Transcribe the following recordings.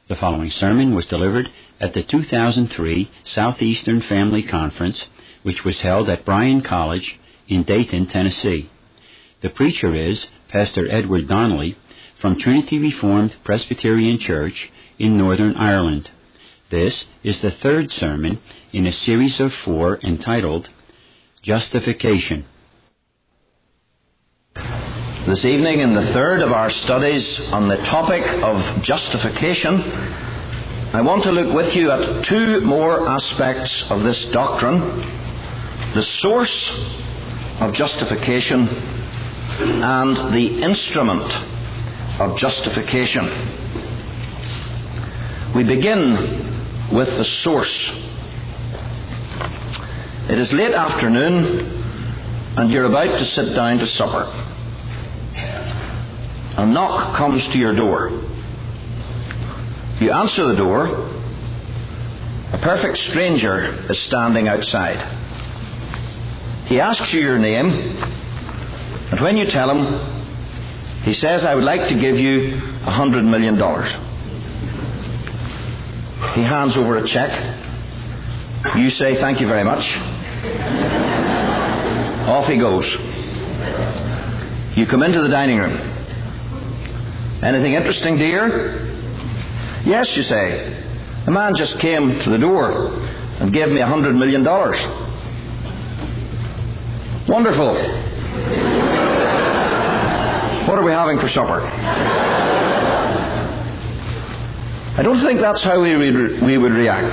The following sermon was delivered at the 2003 Southeastern Family Conference, which was held at Bryan College in Dayton, Tennessee. The preacher is Pastor Edward Donnelly from Trinity Reformed Presbyterian Church in Northern Ireland. This is the third sermon in a series of 4 entitled Justification. This evening, in the third of our studies on the topic of justification, I want to look with you at 2 more aspects of this doctrine: the source of justification and the instrument of justification. We begin with the source. It is late afternoon, and you're about to sit down to supper. A knock comes to your door. You answer the door. A perfect stranger is standing outside. He asks you your name, and when you tell him, he says, "I would like to give you $100 million. He hands over a check. You say, "Thank you very much." Off he goes. You come into the dining room. "Anything interesting, dear?" "Yes," you say. "The man just came to the door and gave me $100 million. Wonderful. What are we having for supper?" I don't think that's how we would react.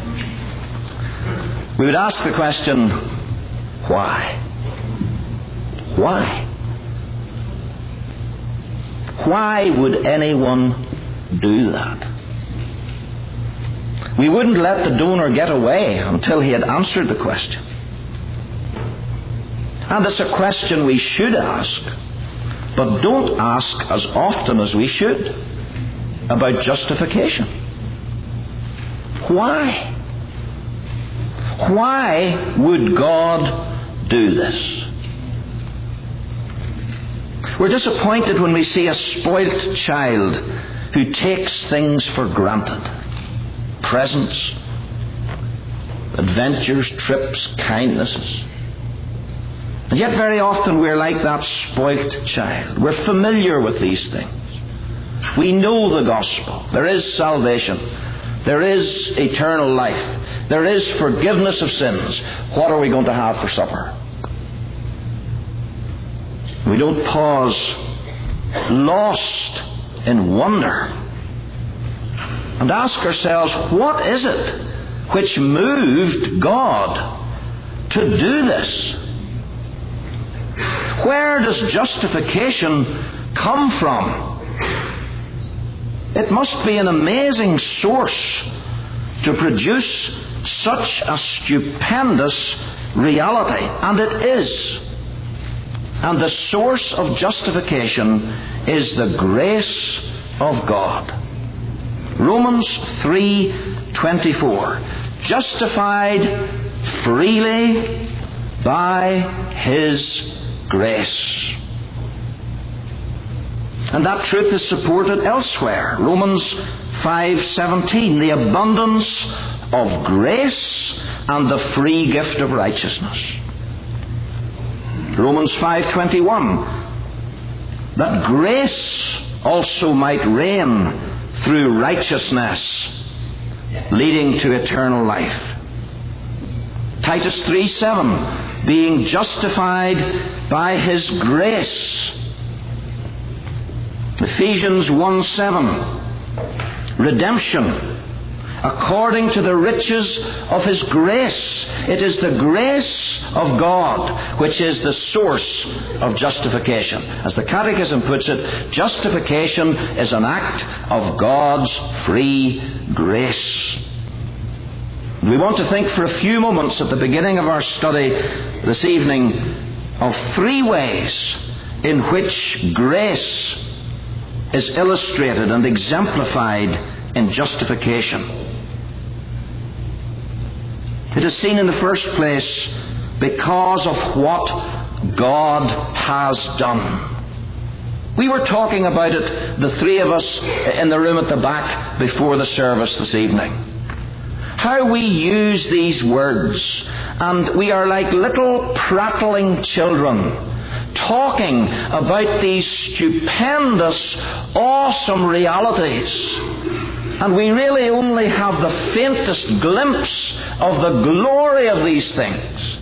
We would ask the question, why? Why? Why would anyone do that? We wouldn't let the donor get away until he had answered the question. And it's a question we should ask, but don't ask as often as we should, about justification. Why? Why would God do this? We're disappointed when we see a spoilt child who takes things for granted. Presents, adventures, trips, kindnesses. And yet very often we're like that spoilt child. We're familiar with these things. We know the gospel. There is salvation. There is eternal life. There is forgiveness of sins. What are we going to have for supper? We don't pause, lost in wonder, and ask ourselves, what is it which moved God to do this? Where does justification come from? It must be an amazing source to produce such a stupendous reality, and it is. And the source of justification is the grace of God. Romans 3:24. Justified freely by His grace. And that truth is supported elsewhere. Romans 5:17. The abundance of grace and the free gift of righteousness. Romans 5:21, that grace also might reign through righteousness, leading to eternal life. Titus 3:7, being justified by His grace. Ephesians 1:7, redemption according to the riches of His grace. It is the grace of God which is the source of justification. As the Catechism puts it, justification is an act of God's free grace. We want to think for a few moments at the beginning of our study this evening of 3 ways in which grace is illustrated and exemplified in justification. It is seen in the first place because of what God has done. We were talking about it, the three of us in the room at the back before the service this evening. How we use these words, and we are like little prattling children talking about these stupendous, awesome realities. And we really only have the faintest glimpse of the glory of these things.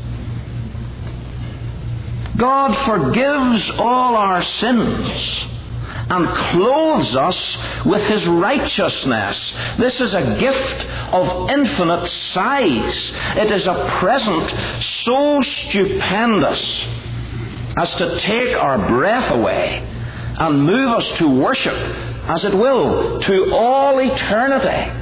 God forgives all our sins and clothes us with His righteousness. This is a gift of infinite size. It is a present so stupendous as to take our breath away and move us to worship, as it will, to all eternity.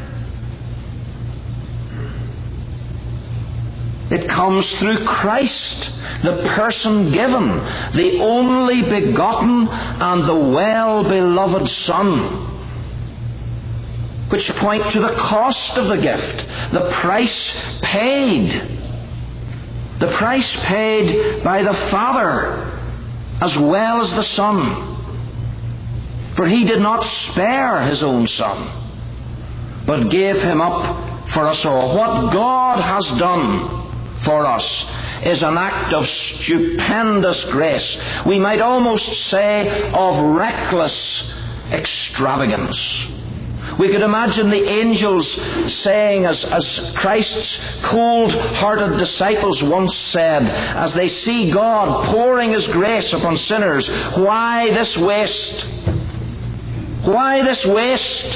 It comes through Christ, the person given, the only begotten and the well-beloved Son, which point to the cost of the gift, the price paid. The price paid by the Father as well as the Son. For He did not spare His own Son, but gave Him up for us all. What God has done for us is an act of stupendous grace. We might almost say of reckless extravagance. We could imagine the angels saying, as Christ's cold-hearted disciples once said, as they see God pouring His grace upon sinners, "Why this waste? Why this waste?"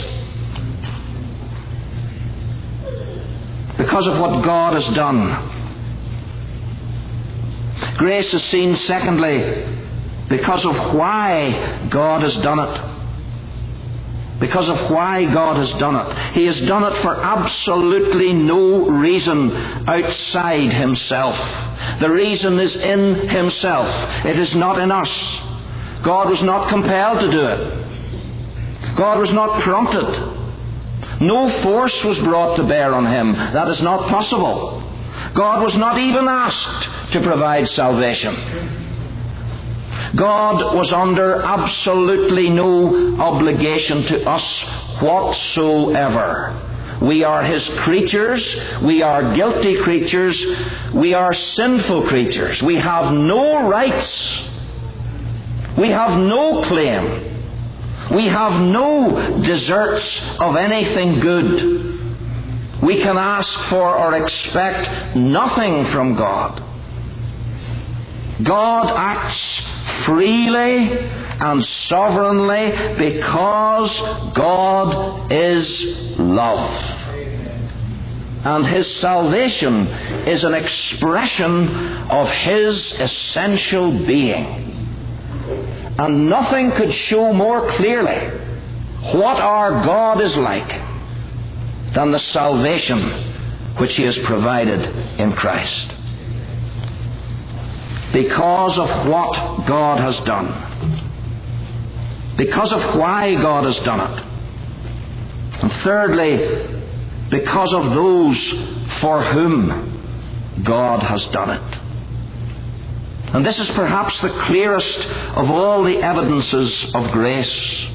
Because of what God has done. Grace is seen, secondly, because of why God has done it. Because of why God has done it. He has done it for absolutely no reason outside Himself. The reason is in Himself. It is not in us. God was not compelled to do it. God was not prompted. No force was brought to bear on Him. That is not possible. God was not even asked to provide salvation. God was under absolutely no obligation to us whatsoever. We are His creatures. We are guilty creatures. We are sinful creatures. We have no rights. We have no claim. We have no deserts of anything good. We can ask for or expect nothing from God. God acts freely and sovereignly because God is love. And His salvation is an expression of His essential being. And nothing could show more clearly what our God is like than the salvation which He has provided in Christ. Because of what God has done. Because of why God has done it. And thirdly, because of those for whom God has done it. And this is perhaps the clearest of all the evidences of grace.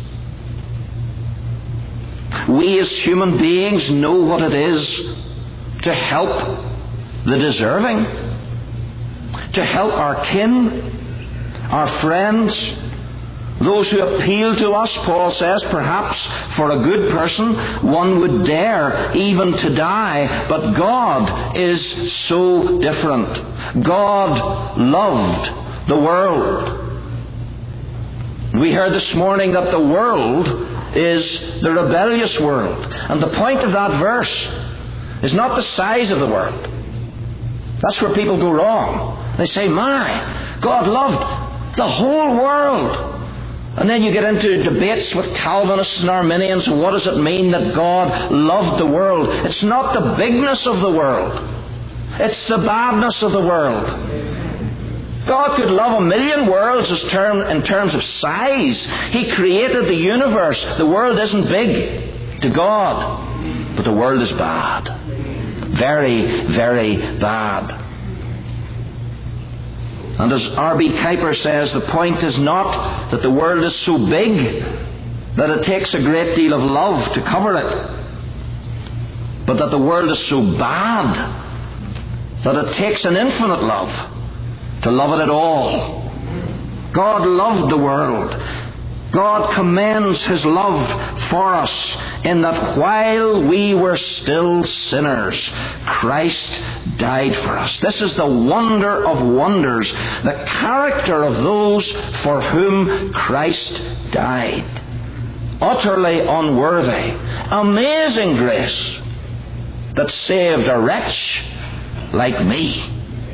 We as human beings know what it is to help the deserving. To help our kin, our friends, those who appeal to us. Paul says, perhaps for a good person one would dare even to die, but God is so different. God loved the world. We heard this morning that the world is the rebellious world. And the point of that verse is not the size of the world. That's where people go wrong. They say, my, God loved the whole world. And then you get into debates with Calvinists and Arminians. What does it mean that God loved the world? It's not the bigness of the world. It's the badness of the world. God could love 1,000,000 worlds in terms of size. He created the universe. The world isn't big to God. But the world is bad. Very, very bad. And as R.B. Kuiper says, the point is not that the world is so big that it takes a great deal of love to cover it, but that the world is so bad that it takes an infinite love to love it at all. God loved the world. God commends His love for us in that while we were still sinners, Christ died for us. This is the wonder of wonders, the character of those for whom Christ died. Utterly unworthy, amazing grace that saved a wretch like me.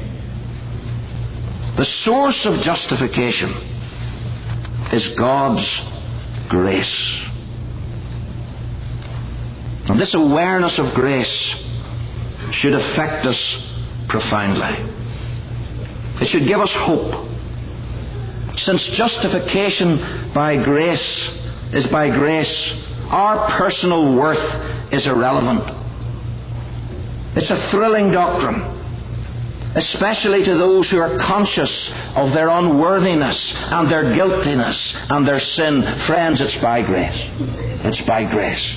The source of justification is God's grace. And this awareness of grace should affect us profoundly. It should give us hope. Since justification by grace is by grace, our personal worth is irrelevant. It's a thrilling doctrine, especially to those who are conscious of their unworthiness and their guiltiness and their sin. Friends, it's by grace. It's by grace.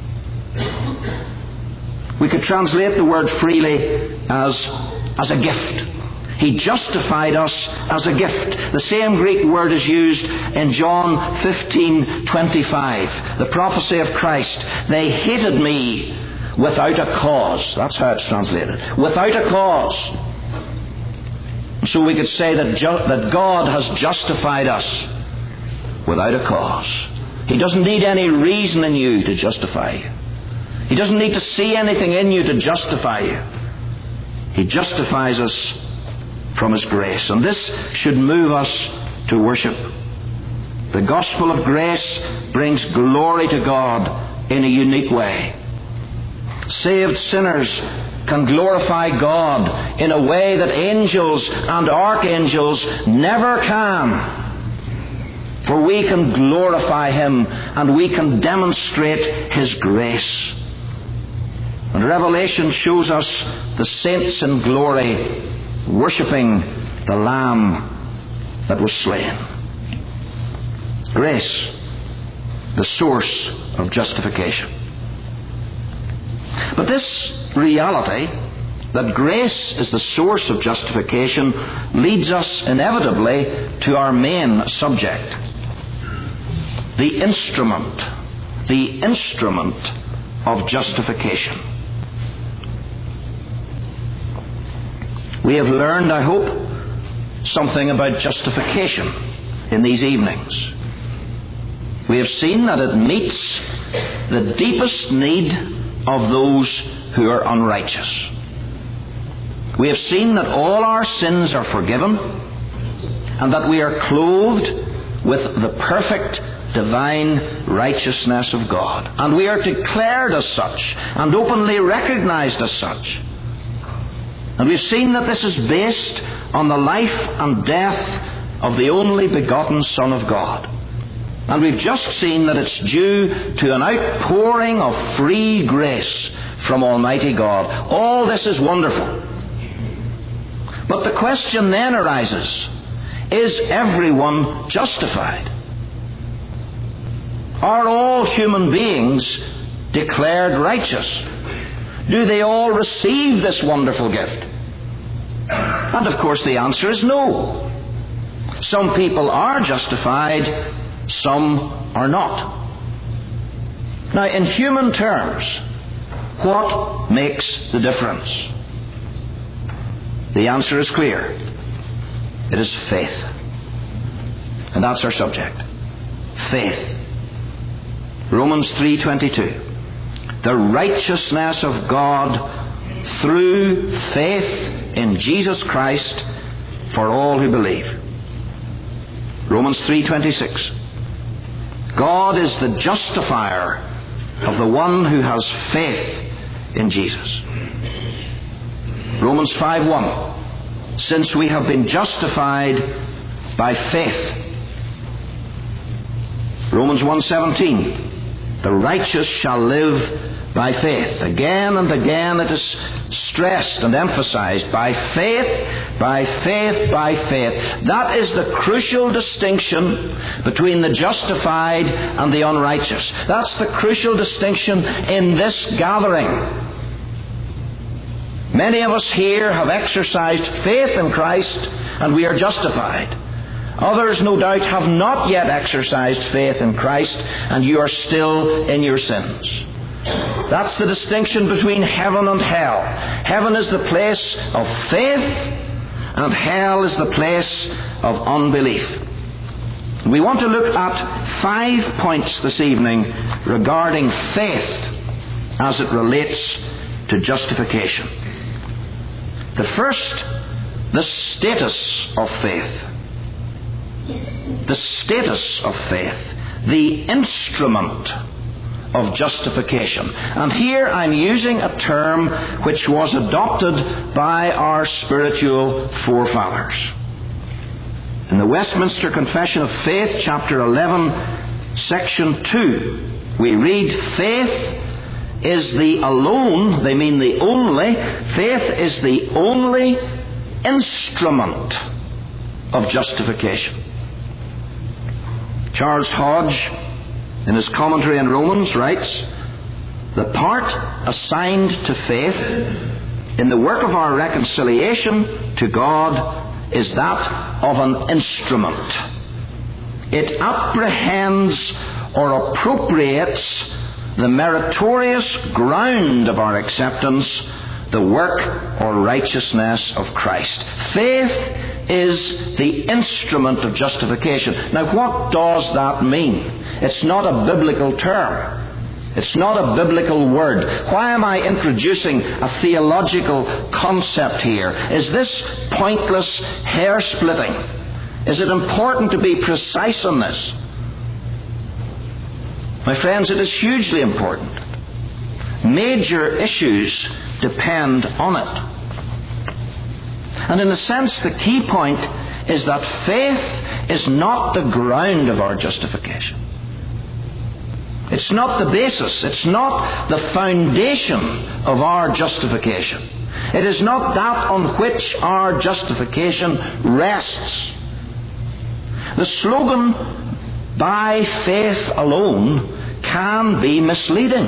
We could translate the word freely as a gift. He justified us as a gift. The same Greek word is used in John 15:25, the prophecy of Christ. They hated me without a cause. That's how it's translated. Without a cause. So we could say that God has justified us without a cause. He doesn't need any reason in you to justify you. He doesn't need to see anything in you to justify you. He justifies us from His grace. And this should move us to worship. The gospel of grace brings glory to God in a unique way. Saved sinners can glorify God in a way that angels and archangels never can. For we can glorify Him and we can demonstrate His grace. And Revelation shows us the saints in glory worshipping the Lamb that was slain. Grace, the source of justification. But this reality, that grace is the source of justification, leads us inevitably to our main subject. The instrument of justification. We have learned, I hope, something about justification in these evenings. We have seen that it meets the deepest need of those who are unrighteous. We have seen that all our sins are forgiven and that we are clothed with the perfect divine righteousness of God. And we are declared as such and openly recognized as such. And we've seen that this is based on the life and death of the only begotten Son of God. And we've just seen that it's due to an outpouring of free grace from Almighty God. All this is wonderful. But the question then arises, is everyone justified? Are all human beings declared righteous? Do they all receive this wonderful gift? And of course the answer is no. Some people are justified, some are not. Now, in human terms, what makes the difference? The answer is clear. It is faith. And that's our subject. Faith. Romans 3:22. The righteousness of God through faith in Jesus Christ for all who believe. Romans 3:26. God is the justifier of the one who has faith in Jesus. Romans 5:1. Since we have been justified by faith. Romans 1:17. The righteous shall live By faith. Again and again it is stressed and emphasized. By faith, by faith, by faith. That is the crucial distinction between the justified and the unrighteous. That's the crucial distinction in this gathering. Many of us here have exercised faith in Christ and we are justified. Others, no doubt, have not yet exercised faith in Christ and you are still in your sins. That's the distinction between heaven and hell. Heaven is the place of faith and hell is the place of unbelief. We want to look at 5 points this evening regarding faith as it relates to justification. The first, the status of faith. The status of faith. The instrument of justification. And here I'm using a term which was adopted by our spiritual forefathers. In the Westminster Confession of Faith, chapter 11, section 2, we read, faith is the alone, they mean the only, faith is the only instrument of justification. Charles Hodge, in his commentary on Romans, writes, the part assigned to faith in the work of our reconciliation to God is that of an instrument. It apprehends or appropriates the meritorious ground of our acceptance, the work or righteousness of Christ. Faith is the instrument of justification. Now, what does that mean? It's not a biblical term. It's not a biblical word. Why am I introducing a theological concept here? Is this pointless hair-splitting? Is it important to be precise on this? My friends, it is hugely important. Major issues depend on it. And in a sense, the key point is that faith is not the ground of our justification. It's not the basis. It's not the foundation of our justification. It is not that on which our justification rests. The slogan, by faith alone, can be misleading.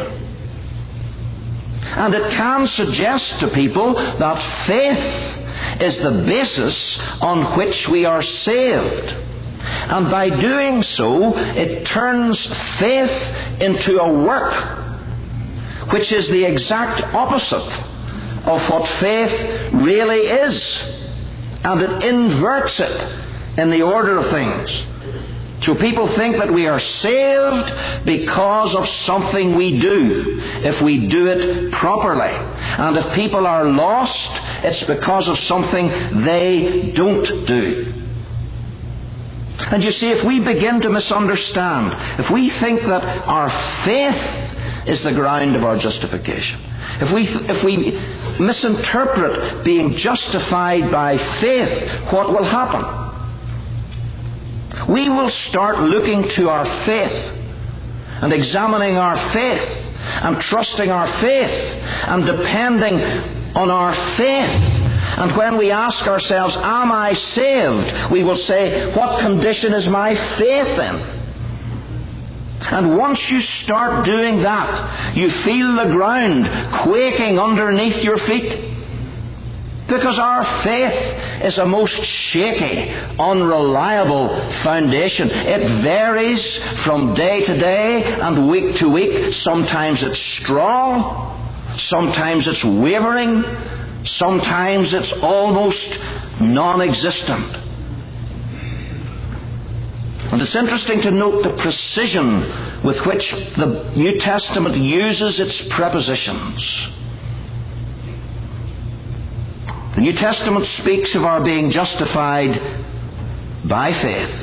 And it can suggest to people that faith is the basis on which we are saved. And by doing so, it turns faith into a work, which is the exact opposite of what faith really is. And it inverts it in the order of things. So people think that we are saved because of something we do, if we do it properly. And if people are lost, it's because of something they don't do. And you see, if we begin to misunderstand, if we think that our faith is the ground of our justification, if we misinterpret being justified by faith, what will happen? We will start looking to our faith and examining our faith and trusting our faith and depending on our faith. And when we ask ourselves, am I saved? We will say, what condition is my faith in? And once you start doing that, you feel the ground quaking underneath your feet. Because our faith is a most shaky, unreliable foundation. It varies from day to day and week to week. Sometimes it's strong, sometimes it's wavering, sometimes it's almost non-existent. And it's interesting to note the precision with which the New Testament uses its prepositions. The New Testament speaks of our being justified by faith,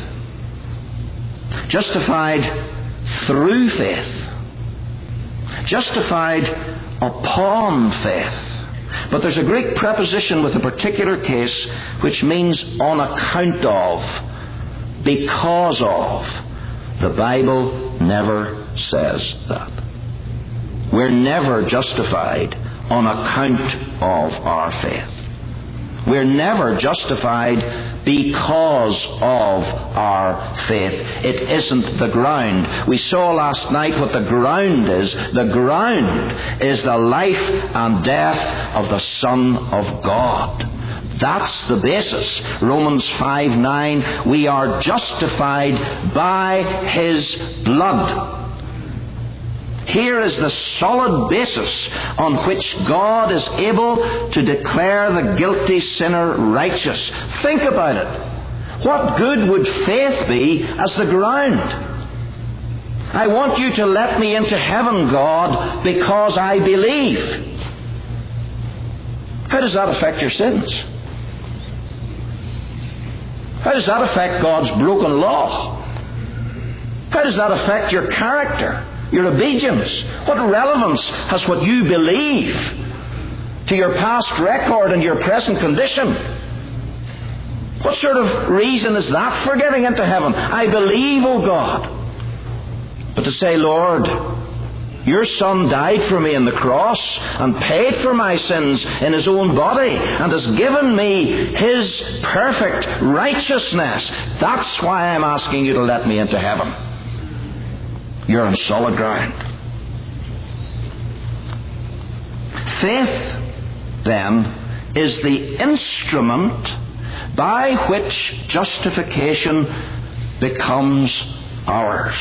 justified through faith, justified upon faith. But there's a Greek preposition with a particular case which means on account of, because of. The Bible never says that. We're never justified on account of our faith. We're never justified because of our faith. It isn't the ground. We saw last night what the ground is. The ground is the life and death of the Son of God. That's the basis. Romans 5:9, we are justified by His blood. Here is the solid basis on which God is able to declare the guilty sinner righteous. Think about it. What good would faith be as the ground? I want you to let me into heaven, God, because I believe. How does that affect your sins? How does that affect God's broken law? How does that affect your character? Your obedience? What relevance has what you believe to your past record and your present condition? What sort of reason is that for getting into heaven? I believe, O God. But to say, Lord, your Son died for me on the cross and paid for my sins in His own body and has given me His perfect righteousness. That's why I'm asking you to let me into heaven. You're on solid ground. Faith, then, is the instrument by which justification becomes ours.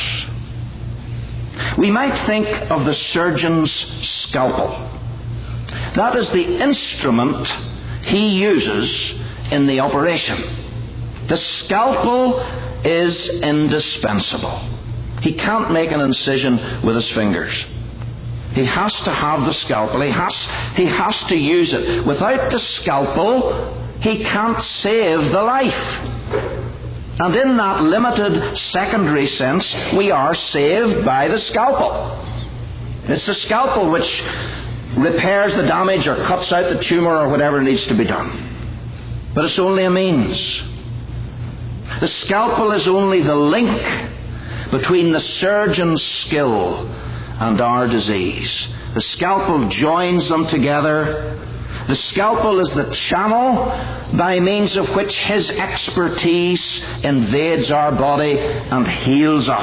We might think of the surgeon's scalpel. That is the instrument he uses in the operation. The scalpel is indispensable. He can't make an incision with his fingers. He has to have the scalpel. He has to use it. Without the scalpel, he can't save the life. And in that limited secondary sense, we are saved by the scalpel. It's the scalpel which repairs the damage or cuts out the tumor or whatever needs to be done. But it's only a means. The scalpel is only the link between the surgeon's skill and our disease. The scalpel joins them together. The scalpel is the channel by means of which his expertise invades our body and heals us.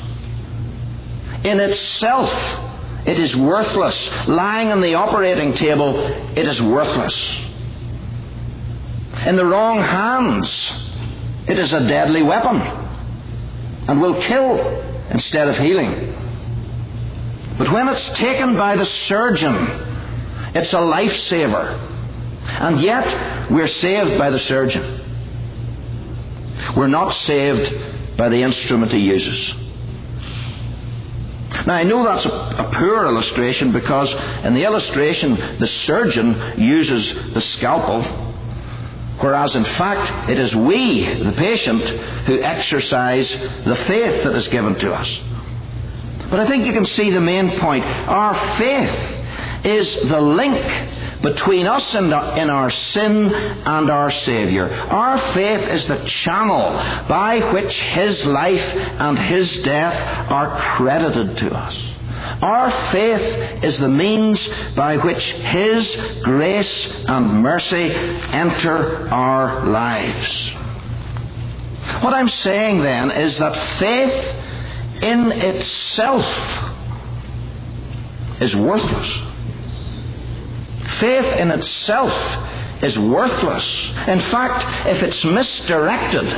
In itself, it is worthless. Lying on the operating table, it is worthless. In the wrong hands, it is a deadly weapon and will kill instead of healing. But when it's taken by the surgeon, it's a lifesaver. And yet, we're saved by the surgeon. We're not saved by the instrument he uses. Now, I know that's a poor illustration because in the illustration, the surgeon uses the scalpel, whereas in fact, it is we, the patient, who exercise the faith that is given to us. But I think you can see the main point. Our faith is the link between us and in our sin and our Saviour. Our faith is the channel by which His life and His death are credited to us. Our faith is the means by which His grace and mercy enter our lives. What I'm saying then is that faith in itself is worthless. Faith in itself is worthless. In fact, if it's misdirected,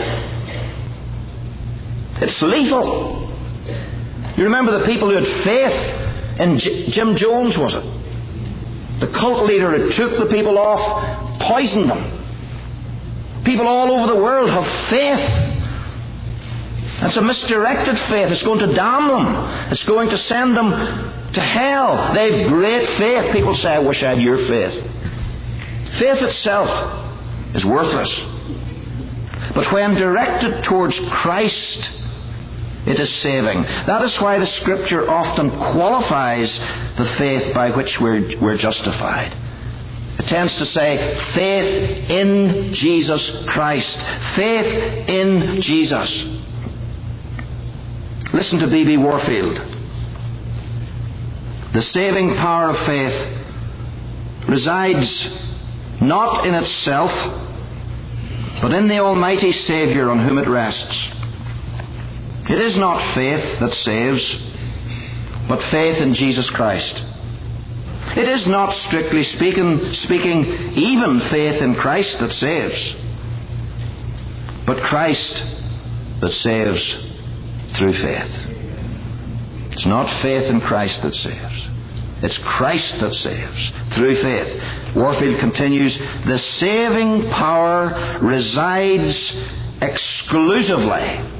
it's lethal. You remember the people who had faith in Jim Jones, was it? The cult leader who took the people off, poisoned them. People all over the world have faith. It's a misdirected faith. It's going to damn them. It's going to send them to hell. They've great faith. People say, I wish I had your faith. Faith itself is worthless. But when directed towards Christ, it is saving. That is why the Scripture often qualifies the faith by which we're justified. It tends to say, faith in Jesus Christ. Faith in Jesus. Listen to B.B. Warfield. The saving power of faith resides not in itself, but in the Almighty Saviour on whom it rests. It is not faith that saves, but faith in Jesus Christ. It is not, strictly speaking, even faith in Christ that saves, but Christ that saves through faith. It's not faith in Christ that saves. It's Christ that saves through faith. Warfield continues, the saving power resides exclusively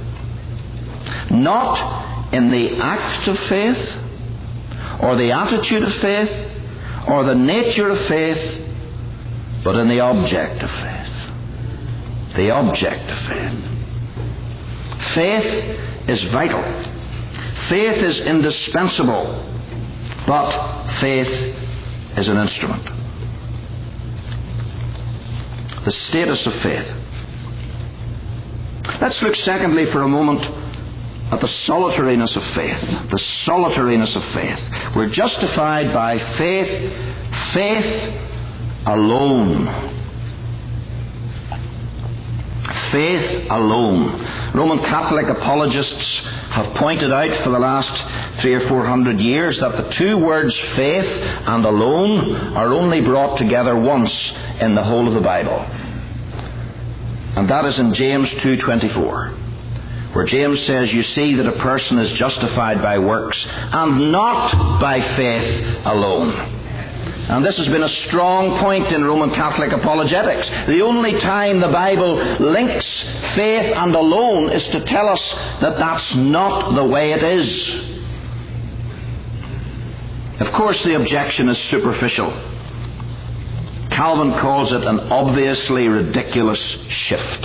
not in the act of faith, or the attitude of faith, or the nature of faith, but in the object of faith. The object of faith. Faith is vital. Faith is indispensable. But faith is an instrument. The status of faith. Let's look secondly for a moment at the solitariness of faith. The solitariness of faith. We're justified by faith. Faith alone. Faith alone. Roman Catholic apologists have pointed out for the last 300 or 400 years that the two words faith and alone are only brought together once in the whole of the Bible. And that is in James 2:24, where James says, you see that a person is justified by works and not by faith alone. And this has been a strong point in Roman Catholic apologetics. The only time the Bible links faith and alone is to tell us that that's not the way it is. Of course, the objection is superficial. Calvin calls it an obviously ridiculous shift.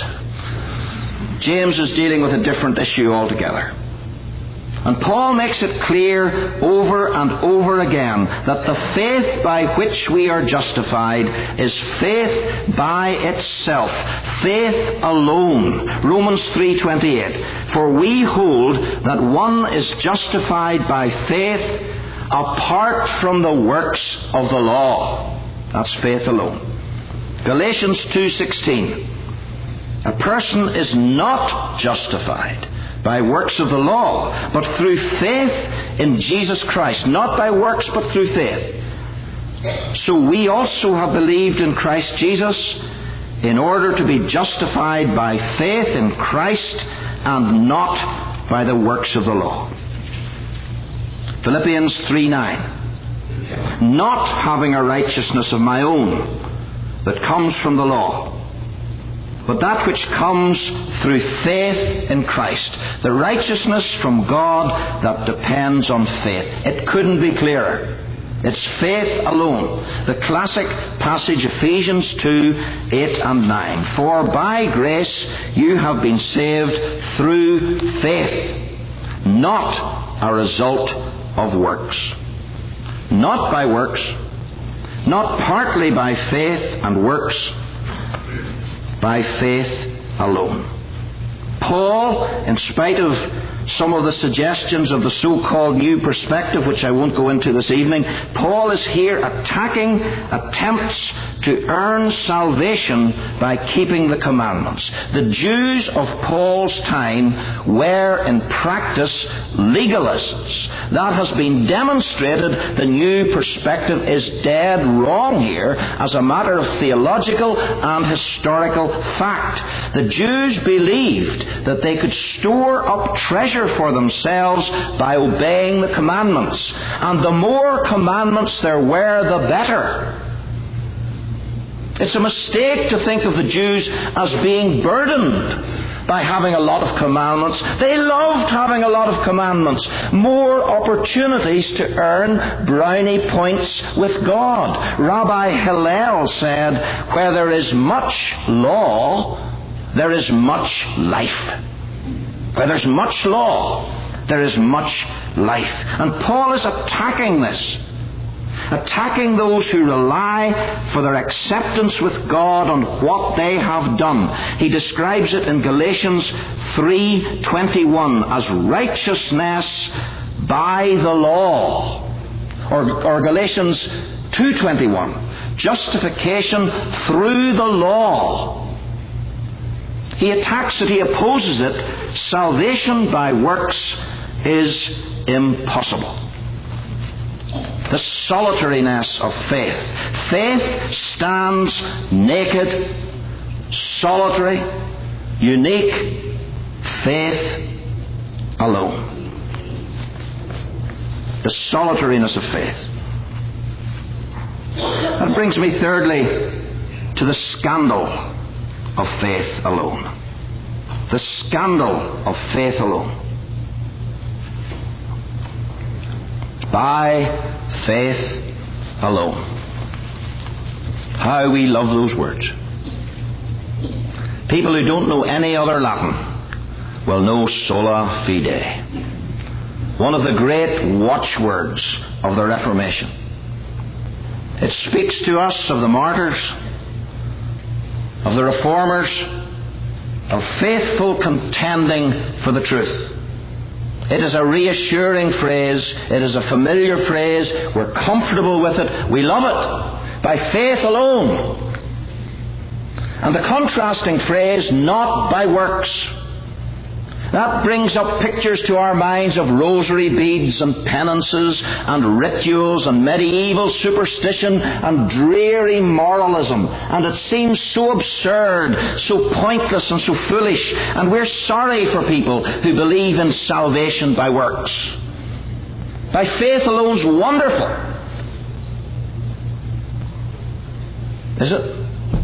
James is dealing with a different issue altogether. And Paul makes it clear over and over again that the faith by which we are justified is faith by itself. Faith alone. Romans 3:28. For we hold that one is justified by faith apart from the works of the law. That's faith alone. Galatians 2:16. A person is not justified by works of the law, but through faith in Jesus Christ. Not by works, but through faith. So we also have believed in Christ Jesus in order to be justified by faith in Christ and not by the works of the law. Philippians 3:9. Not having a righteousness of my own that comes from the law, but that which comes through faith in Christ. The righteousness from God that depends on faith. It couldn't be clearer. It's faith alone. The classic passage, Ephesians 2:8 and 9. For by grace you have been saved through faith, not a result of works. Not by works, not partly by faith and works, by faith alone. Paul, in spite of some of the suggestions of the so-called new perspective, which I won't go into this evening, Paul is here attacking attempts to earn salvation by keeping the commandments. The Jews of Paul's time were in practice legalists. That has been demonstrated. The new perspective is dead wrong here as a matter of theological and historical fact. The Jews believed that they could store up treasure for themselves by obeying the commandments. And the more commandments there were, the better. It's a mistake to think of the Jews as being burdened by having a lot of commandments. They loved having a lot of commandments. More opportunities to earn brownie points with God. Rabbi Hillel said, where there is much law, there is much life. Where there's much law, there is much life. And Paul is attacking this. Attacking those who rely for their acceptance with God on what they have done. He describes it in Galatians 3:21 as righteousness by the law. Or Galatians 2:21, justification through the law. He attacks it, he opposes it. Salvation by works is impossible. The solitariness of faith. Faith stands naked, solitary, unique. Faith alone. The solitariness of faith. That brings me thirdly to the scandal of faith alone. The scandal of faith alone. By faith alone. How we love those words. People who don't know any other Latin will know sola fide. One of the great watchwords of the Reformation. It speaks to us of the martyrs, of the reformers, of faithful contending for the truth. It is a reassuring phrase. It is a familiar phrase. We're comfortable with it. We love it. By faith alone. And the contrasting phrase, not by works. That brings up pictures to our minds of rosary beads and penances and rituals and medieval superstition and dreary moralism. And it seems so absurd, so pointless and so foolish. And we're sorry for people who believe in salvation by works. By faith alone is wonderful. Is it?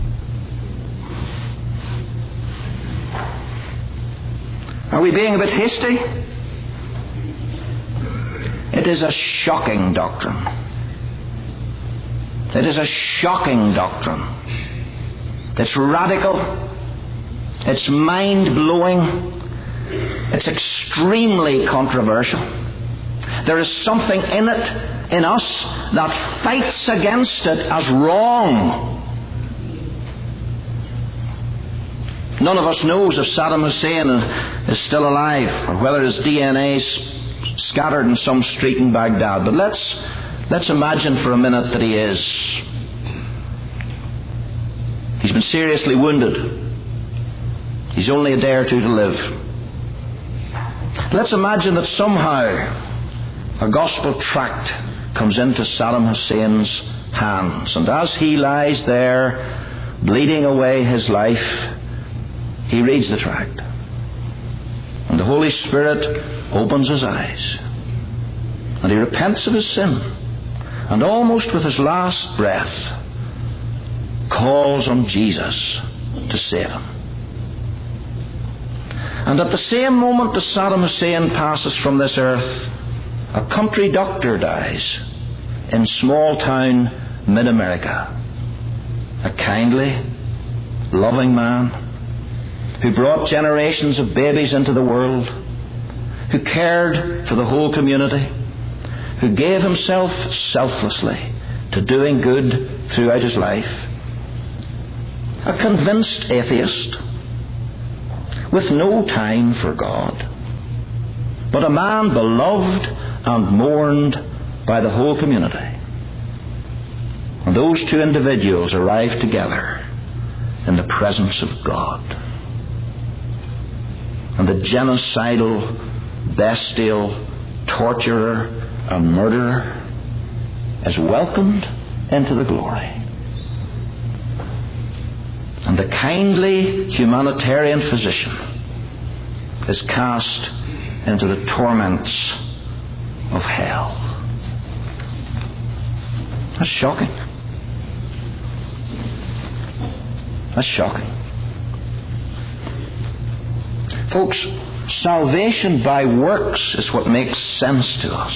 Are we being a bit hasty? It is a shocking doctrine. It is a shocking doctrine. It's radical. It's mind-blowing. It's extremely controversial. There is something in it, in us, that fights against it as wrong. None of us knows if Saddam Hussein is still alive or whether his DNA is scattered in some street in Baghdad. But let's imagine for a minute that he is. He's been seriously wounded. He's only a day or two to live. Let's imagine that somehow a gospel tract comes into Saddam Hussein's hands, and as he lies there bleeding away his life, he reads the tract. And the Holy Spirit opens his eyes. And he repents of his sin. And almost with his last breath, calls on Jesus to save him. And at the same moment that Saddam Hussein passes from this earth, a country doctor dies in small town mid-America. A kindly, loving man who brought generations of babies into the world, who cared for the whole community, who gave himself selflessly to doing good throughout his life. A convinced atheist with no time for God, but a man beloved and mourned by the whole community. And those two individuals arrive together in the presence of God. And the genocidal, bestial, torturer and murderer is welcomed into the glory. And the kindly humanitarian physician is cast into the torments of hell. That's shocking. That's shocking. Folks, salvation by works is what makes sense to us.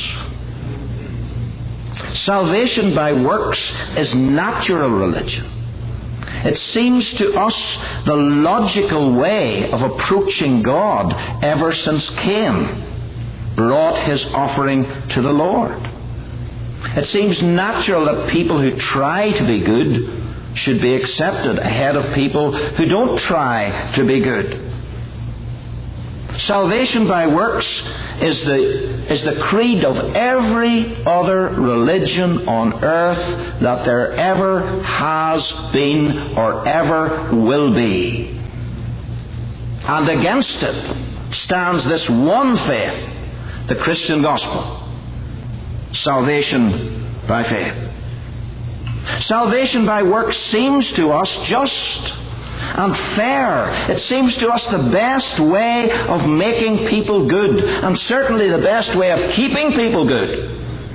Salvation by works is natural religion. It seems to us the logical way of approaching God ever since Cain brought his offering to the Lord. It seems natural that people who try to be good should be accepted ahead of people who don't try to be good. Salvation by works is the creed of every other religion on earth that there ever has been or ever will be. And against it stands this one faith, the Christian gospel. Salvation by faith. Salvation by works seems to us just and fair. It seems to us the best way of making people good, and certainly the best way of keeping people good.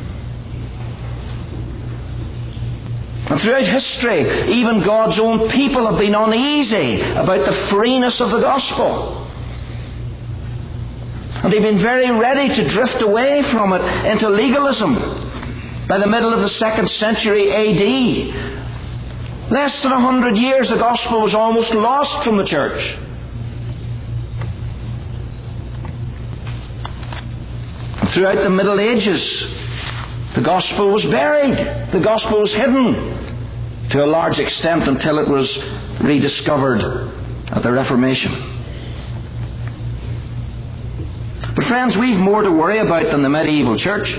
And throughout history, even God's own people have been uneasy about the freeness of the gospel. And they've been very ready to drift away from it into legalism. By the middle of the 2nd century A.D., less than 100 years, the gospel was almost lost from the church. And throughout the Middle Ages, the gospel was buried. The gospel was hidden to a large extent until it was rediscovered at the Reformation. But friends, we've more to worry about than the medieval church.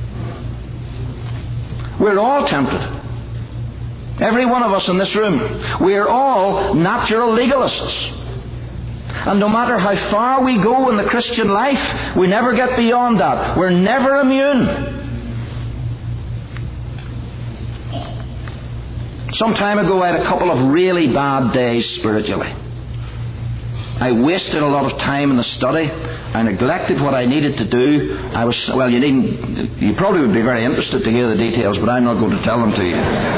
We're all tempted. Every one of us in this room. We are all natural legalists. And no matter how far we go in the Christian life, we never get beyond that. We're never immune. Some time ago, I had a couple of really bad days spiritually. I wasted a lot of time in the study. I neglected what I needed to do. You probably would be very interested to hear the details, but I'm not going to tell them to you.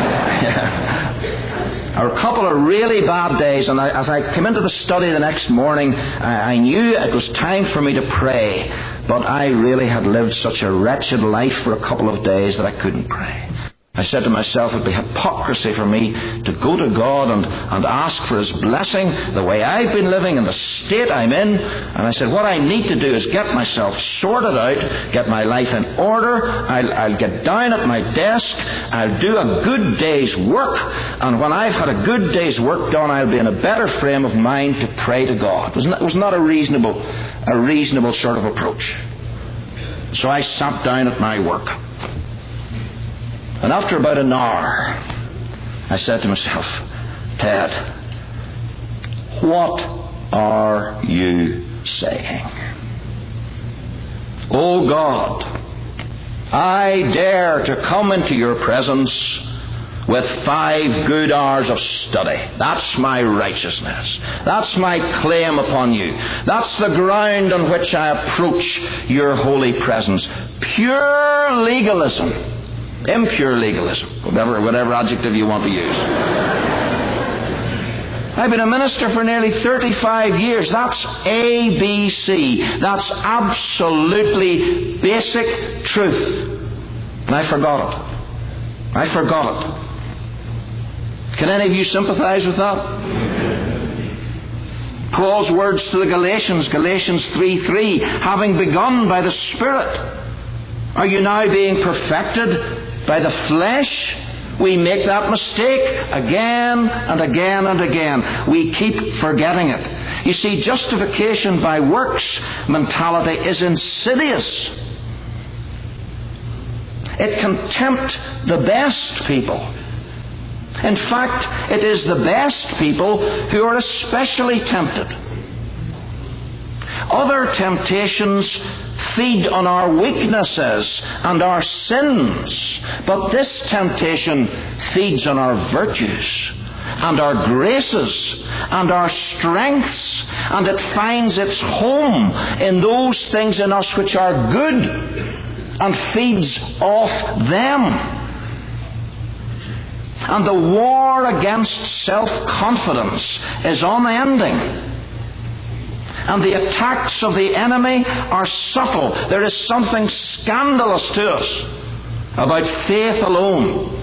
There were a couple of really bad days, and as I came into the study the next morning, I knew it was time for me to pray, but I really had lived such a wretched life for a couple of days that I couldn't pray. I said to myself, it would be hypocrisy for me to go to God and ask for His blessing the way I've been living and the state I'm in. And I said, what I need to do is get myself sorted out, get my life in order. I'll get down at my desk. I'll do a good day's work. And when I've had a good day's work done, I'll be in a better frame of mind to pray to God. It was not a reasonable sort of approach. So I sat down at my work. And after about an hour, I said to myself, Ted, what are you saying? Oh God, I dare to come into your presence with 5 good hours of study. That's my righteousness. That's my claim upon you. That's the ground on which I approach your holy presence. Pure legalism. Impure legalism, whatever adjective you want to use. I've been a minister for nearly 35 years. That's ABC. That's absolutely basic truth. And I forgot it. Can any of you sympathize with that? Paul's words to the Galatians 3:3, having begun by the Spirit, are you now being perfected by the flesh? We make that mistake again and again and again. We keep forgetting it. You see, justification by works mentality is insidious. It can tempt the best people. In fact, it is the best people who are especially tempted. Other temptations feed on our weaknesses and our sins, but this temptation feeds on our virtues and our graces and our strengths, and it finds its home in those things in us which are good and feeds off them. And the war against self-confidence is unending. And the attacks of the enemy are subtle. There is something scandalous to us about faith alone.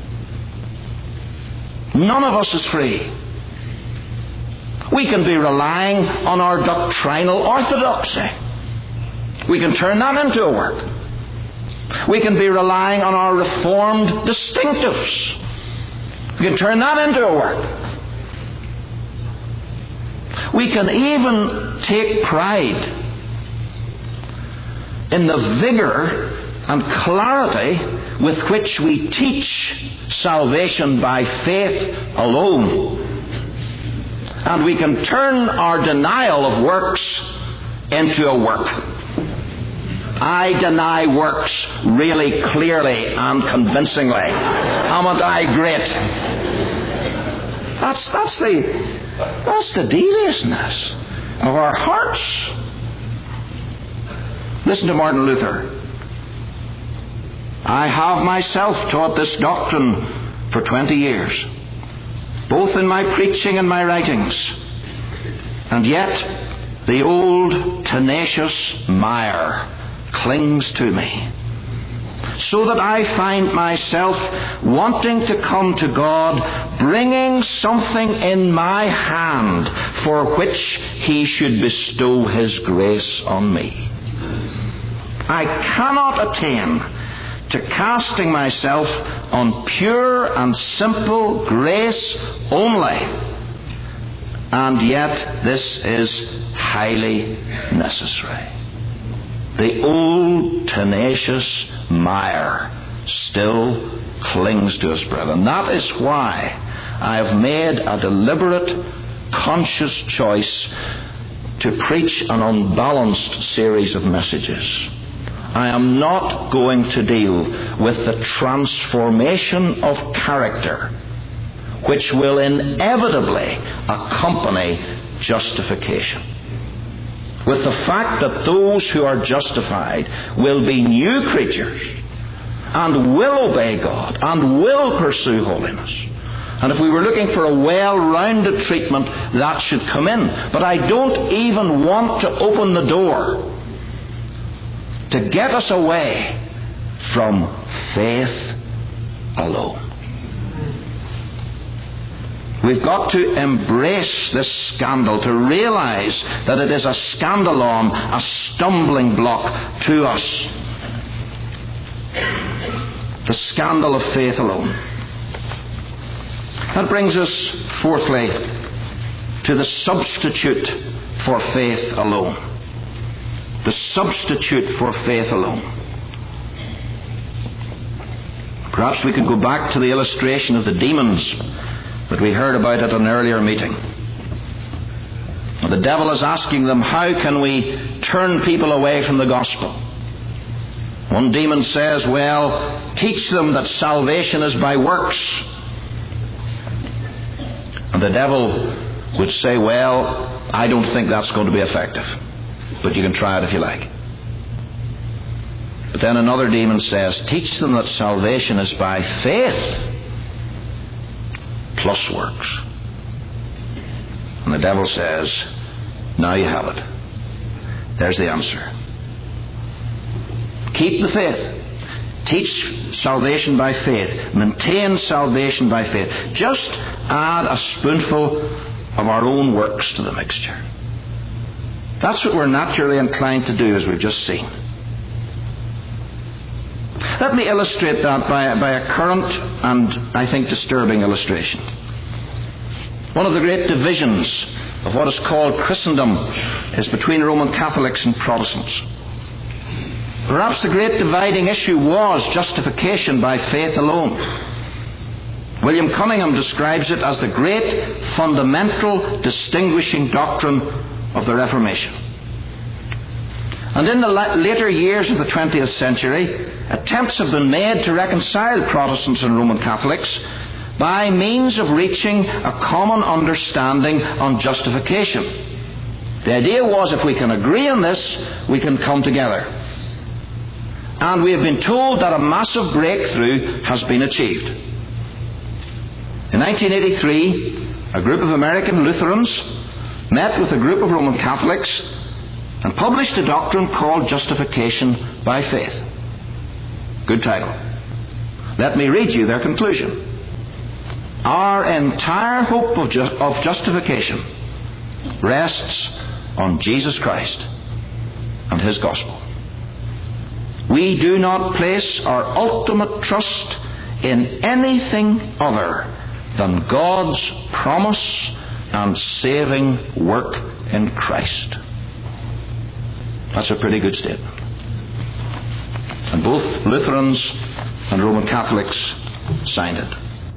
None of us is free. We can be relying on our doctrinal orthodoxy. We can turn that into a work. We can be relying on our reformed distinctives. We can turn that into a work. We can even take pride in the vigor and clarity with which we teach salvation by faith alone. And we can turn our denial of works into a work. I deny works really clearly and convincingly. Haven't I great? That's the deviousness of our hearts. Listen to Martin Luther. I have myself taught this doctrine for 20 years, both in my preaching and my writings, and yet the old tenacious mire clings to me, so that I find myself wanting to come to God, bringing something in my hand for which He should bestow His grace on me. I cannot attain to casting myself on pure and simple grace only, and yet this is highly necessary. The old tenacious mire still clings to us, brethren. That is why I have made a deliberate, conscious choice to preach an unbalanced series of messages. I am not going to deal with the transformation of character which will inevitably accompany justification, with the fact that those who are justified will be new creatures and will obey God and will pursue holiness. And if we were looking for a well-rounded treatment, that should come in. But I don't even want to open the door to get us away from faith alone. We've got to embrace this scandal, to realize that it is a scandalon, a stumbling block to us. The scandal of faith alone. That brings us, fourthly, to the substitute for faith alone. The substitute for faith alone. Perhaps we could go back to the illustration of the demons that we heard about at an earlier meeting. The devil is asking them, how can we turn people away from the gospel? One demon says, well, teach them that salvation is by works. And the devil would say, well, I don't think that's going to be effective, but you can try it if you like. But then another demon says, teach them that salvation is by faith plus works. And the devil says, now you have it. There's the answer. Keep the faith. Teach salvation by faith. Maintain salvation by faith. Just add a spoonful of our own works to the mixture. That's what we're naturally inclined to do, as we've just seen. Let me illustrate that by a current and, I think, disturbing illustration. One of the great divisions of what is called Christendom is between Roman Catholics and Protestants. Perhaps the great dividing issue was justification by faith alone. William Cunningham describes it as the great fundamental distinguishing doctrine of the Reformation. And in the later years of the 20th century, attempts have been made to reconcile Protestants and Roman Catholics by means of reaching a common understanding on justification. The idea was, if we can agree on this, we can come together. And we have been told that a massive breakthrough has been achieved. In 1983, a group of American Lutherans met with a group of Roman Catholics and published a doctrine called justification by faith. Good title. Let me read you their conclusion. Our entire hope of justification rests on Jesus Christ and His gospel. We do not place our ultimate trust in anything other than God's promise and saving work in Christ. That's a pretty good statement. And both Lutherans and Roman Catholics signed it.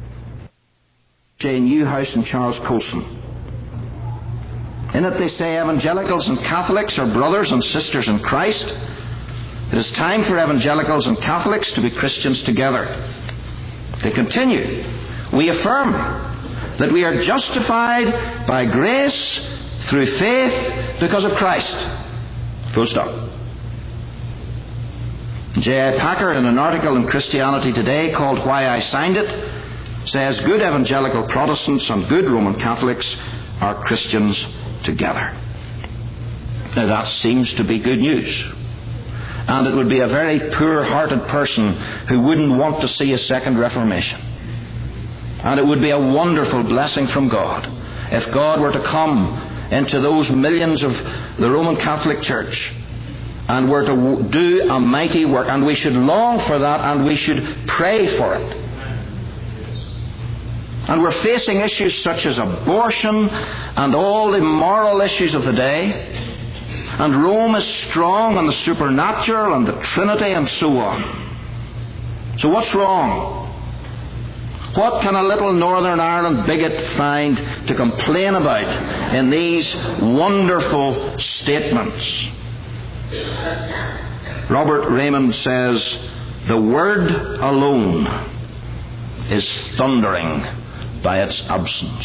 J. Newhouse and Charles Colson. In it they say evangelicals and Catholics are brothers and sisters in Christ. It is time for evangelicals and Catholics to be Christians together. They continue, we affirm that we are justified by grace through faith because of Christ. Full stop. J.I. Packer, in an article in Christianity Today called Why I Signed It, says good evangelical Protestants and good Roman Catholics are Christians together. Now that seems to be good news. And it would be a very poor-hearted person who wouldn't want to see a second Reformation. And it would be a wonderful blessing from God if God were to come into those millions of the Roman Catholic Church and were to do a mighty work. And we should long for that, and we should pray for it. And we're facing issues such as abortion and all the moral issues of the day. And Rome is strong on the supernatural and the Trinity and so on. So what's wrong? What can a little Northern Ireland bigot find to complain about in these wonderful statements? Robert Raymond says, the word alone is thundering by its absence.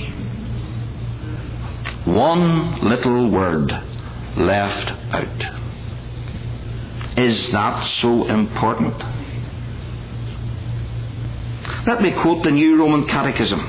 One little word left out. Is that so important? Let me quote the New Roman Catechism.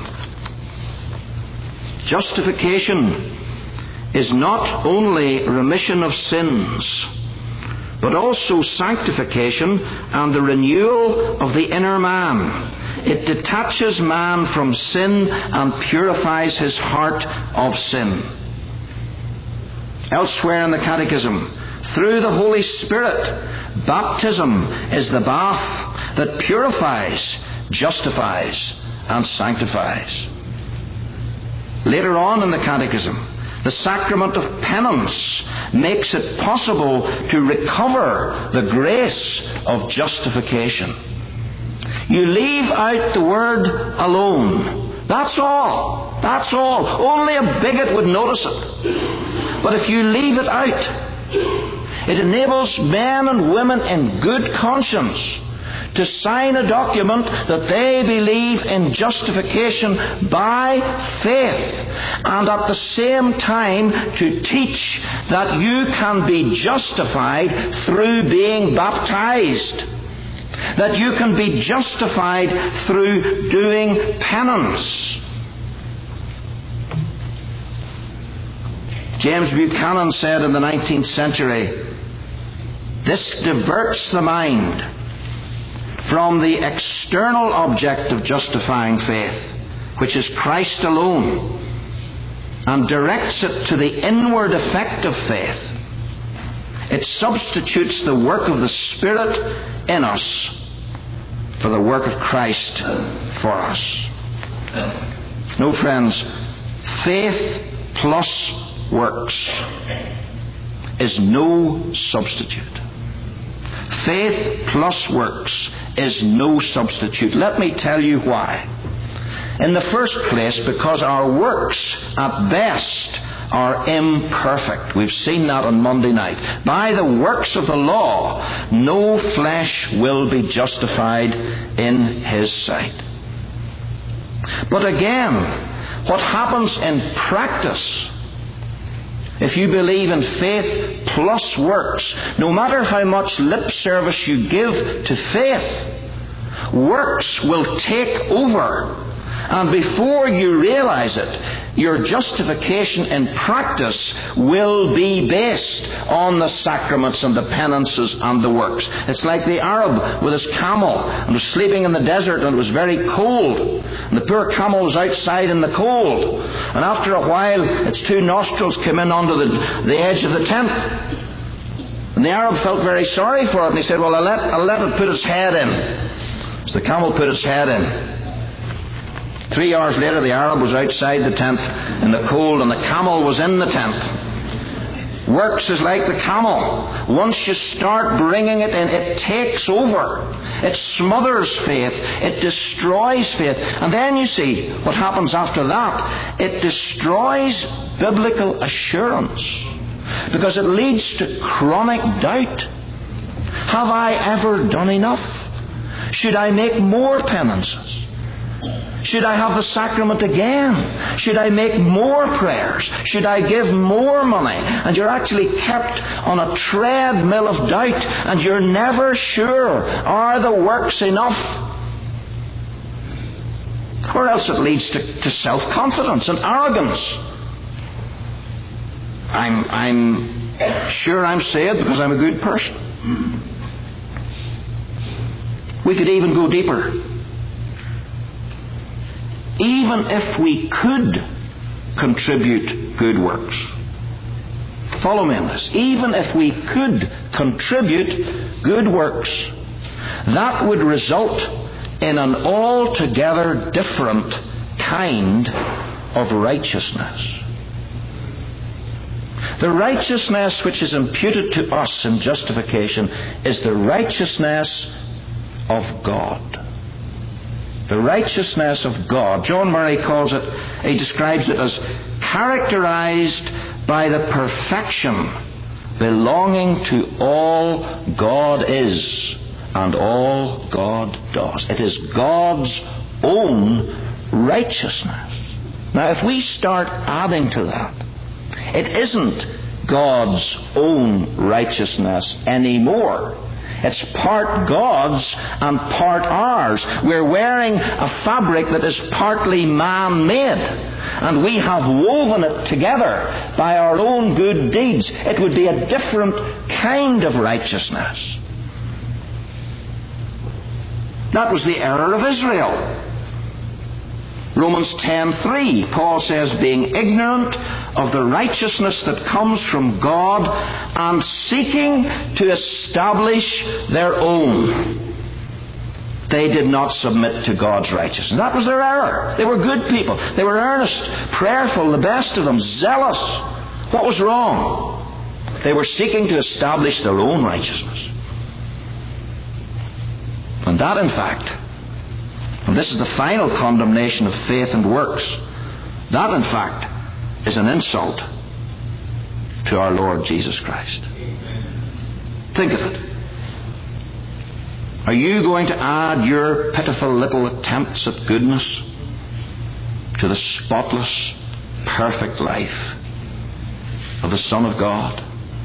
Justification is not only remission of sins, but also sanctification and the renewal of the inner man. It detaches man from sin and purifies his heart of sin. Elsewhere in the Catechism, through the Holy Spirit, baptism is the bath that purifies, justifies, and sanctifies. Later on in the Catechism, the sacrament of penance makes it possible to recover the grace of justification. You leave out the word alone. That's all. That's all. Only a bigot would notice it. But if you leave it out, it enables men and women in good conscience to sign a document that they believe in justification by faith, and at the same time to teach that you can be justified through being baptized, that you can be justified through doing penance. James Buchanan said in the 19th century, this diverts the mind from the external object of justifying faith, which is Christ alone, and directs it to the inward effect of faith. It substitutes the work of the Spirit in us for the work of Christ for us. No, friends, faith plus works is no substitute. Faith plus works is no substitute. Let me tell you why. In the first place, because our works at best are imperfect. We've seen that on Monday night. By the works of the law, no flesh will be justified in his sight. But again, what happens in practice, if you believe in faith plus works, no matter how much lip service you give to faith, works will take over. And before you realize it, your justification in practice will be based on the sacraments and the penances and the works. It's like the Arab with his camel and was sleeping in the desert and it was very cold. And the poor camel was outside in the cold. And after a while, its two nostrils came in onto the edge of the tent. And the Arab felt very sorry for it and he said, well, I'll let it put its head in. So the camel put its head in. 3 hours later, the Arab was outside the tent in the cold, and the camel was in the tent. Works is like the camel. Once you start bringing it in, it takes over. It smothers faith. It destroys faith. And then you see what happens after that. It destroys biblical assurance, because it leads to chronic doubt. Have I ever done enough? Should I make more penances? Should I have the sacrament again? Should I make more prayers? Should I give more money? And you're actually kept on a treadmill of doubt, and you're never sure, are the works enough? Or else it leads to self-confidence and arrogance. I'm sure I'm saved because I'm a good person. We could even go deeper. Even if we could contribute good works. Follow me on this. Even if we could contribute good works, that would result in an altogether different kind of righteousness. The righteousness which is imputed to us in justification is the righteousness of God. The righteousness of God. John Murray calls it, he describes it as characterized by the perfection belonging to all God is and all God does. It is God's own righteousness. Now, if we start adding to that, it isn't God's own righteousness anymore. It's part God's and part ours. We're wearing a fabric that is partly man-made, and we have woven it together by our own good deeds. It would be a different kind of righteousness. That was the error of Israel. Romans 10:3, Paul says, being ignorant of the righteousness that comes from God and seeking to establish their own, they did not submit to God's righteousness. That was their error. They were good people. They were earnest, prayerful, the best of them, zealous. What was wrong? They were seeking to establish their own righteousness. And that, in fact, and this is the final condemnation of faith and works, that, in fact, is an insult to our Lord Jesus Christ. Think of it. Are you going to add your pitiful little attempts at goodness to the spotless, perfect life of the Son of God?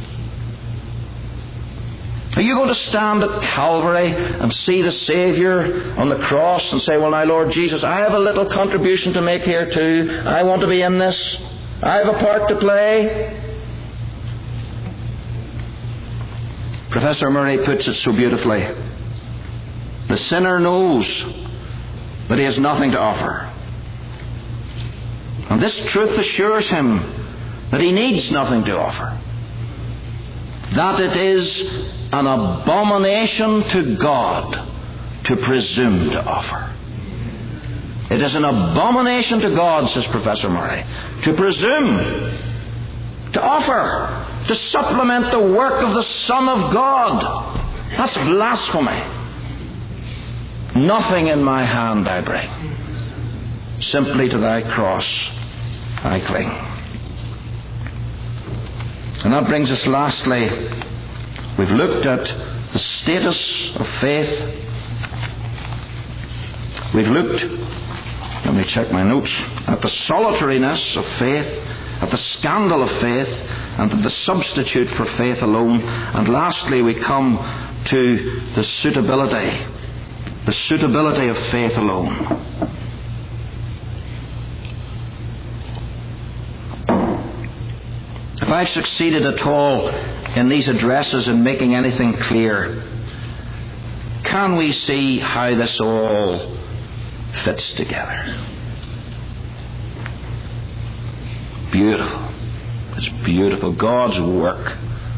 Are you going to stand at Calvary and see the Saviour on the cross and say, well, now, Lord Jesus, I have a little contribution to make here too. I want to be in this. I have a part to play. Professor Murray puts it so beautifully. The sinner knows that he has nothing to offer. And this truth assures him that he needs nothing to offer. That it is an abomination to God to presume to offer. It is an abomination to God, says Professor Murray, to presume to offer, to supplement the work of the Son of God. That's blasphemy. Nothing in my hand I bring. Simply to thy cross I cling. And that brings us lastly, we've looked at the status of faith. We've looked, let me check my notes, at the solitariness of faith, at the scandal of faith, and at the substitute for faith alone. And lastly, we come to the suitability of faith alone. If I've succeeded at all in these addresses in making anything clear, can we see how this all fits together? Beautiful. It's beautiful. God's work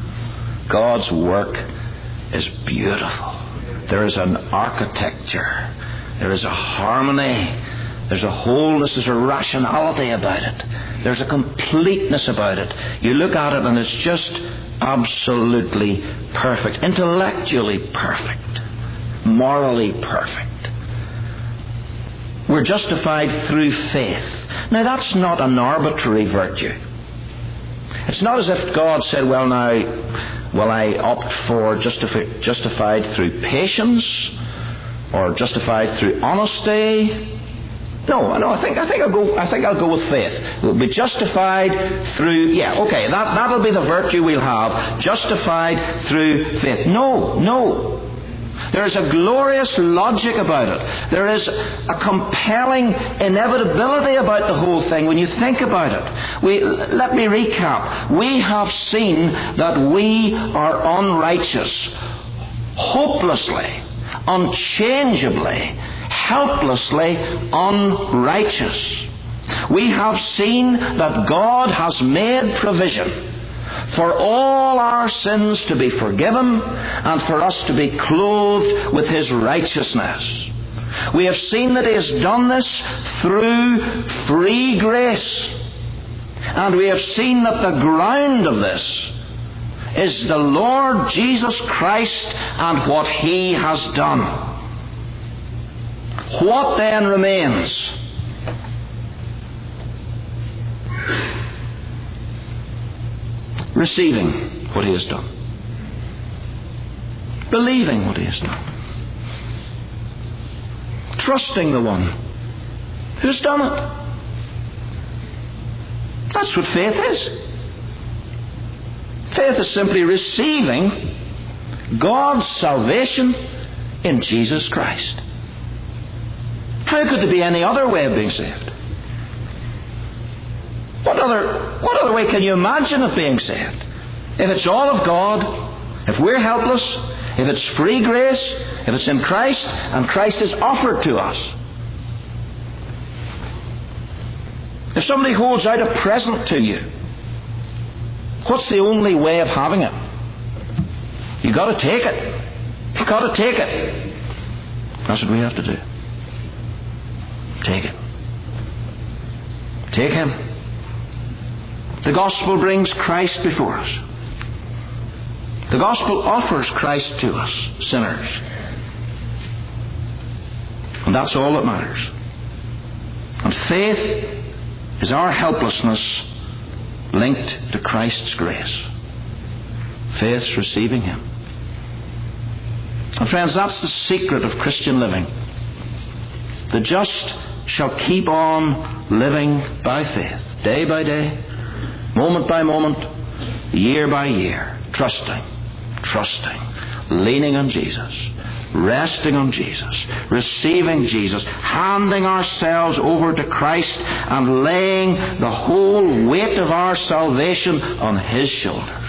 is beautiful. There is an architecture. There is a harmony. There's a wholeness, there's a rationality about it. There's a completeness about it. You look at it and it's just absolutely perfect. Intellectually perfect. Morally perfect. We're justified through faith. Now that's not an arbitrary virtue. It's not as if God said, well now, will I opt for justified through patience or justified through honesty? No, I think I'll go with faith. We'll be justified through, that'll be the virtue we'll have. Justified through faith. No. There is a glorious logic about it. There is a compelling inevitability about the whole thing when you think about it. Let me recap. We have seen that we are unrighteous, hopelessly, unchangeably, helplessly unrighteous. We have seen that God has made provision for all our sins to be forgiven and for us to be clothed with His righteousness. We have seen that He has done this through free grace. And we have seen that the ground of this is the Lord Jesus Christ and what He has done. What then remains? Receiving what He has done. Believing what He has done. Trusting the one who's done it. That's what faith is. Faith is simply receiving God's salvation in Jesus Christ. How could there be any other way of being saved? What other way can you imagine of being saved? If it's all of God, if we're helpless, if it's free grace, if it's in Christ, and Christ is offered to us. If somebody holds out a present to you, what's the only way of having it? You've got to take it. You've got to take it. That's what we have to do. Take it. Take Him. The gospel brings Christ before us. The gospel offers Christ to us, sinners. And that's all that matters. And faith is our helplessness linked to Christ's grace. Faith's receiving Him. And friends, that's the secret of Christian living. The just shall keep on living by faith, day by day, moment by moment, year by year, trusting, leaning on Jesus, resting on Jesus, receiving Jesus, handing ourselves over to Christ and laying the whole weight of our salvation on His shoulders.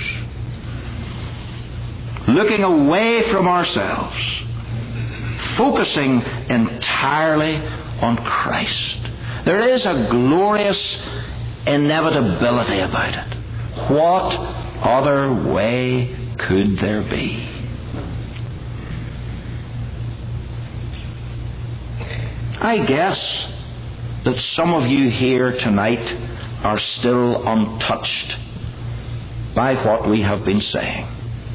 Looking away from ourselves, focusing entirely on Christ. There is a glorious inevitability about it. What other way could there be? I guess that some of you here tonight are still untouched by what we have been saying.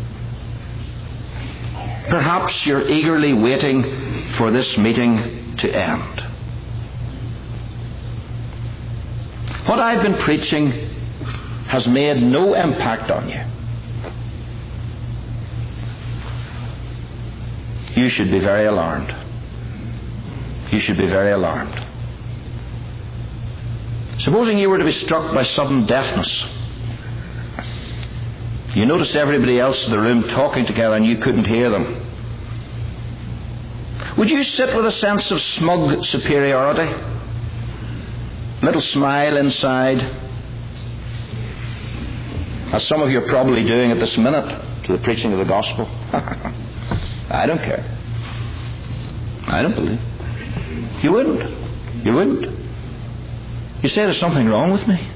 Perhaps you're eagerly waiting for this meeting to end. What I've been preaching has made no impact on you. You should be very alarmed. You should be very alarmed. Supposing you were to be struck by sudden deafness. You noticed everybody else in the room talking together and you couldn't hear them. Would you sit with a sense of smug superiority? A little smile inside, as some of you are probably doing at this minute to the preaching of the gospel? I don't care. I don't believe. You wouldn't. You wouldn't. You say there's something wrong with me.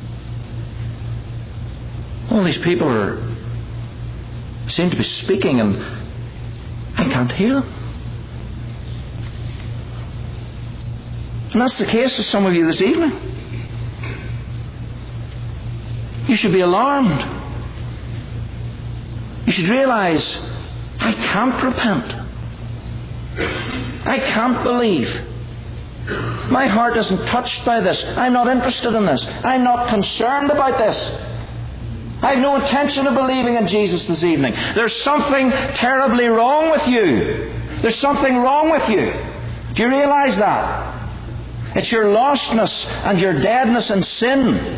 All these people seem to be speaking and I can't hear them. And that's the case with some of you this evening. You should be alarmed. You should realize, I can't repent. I can't believe. My heart isn't touched by this. I'm not interested in this. I'm not concerned about this. I have no intention of believing in Jesus this evening. There's something terribly wrong with you. There's something wrong with you. Do you realize that? It's your lostness and your deadness in sin.